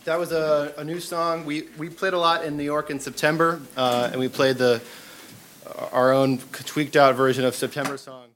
That was a new song. We played a lot in New York in September, and we played our own tweaked out version of September song.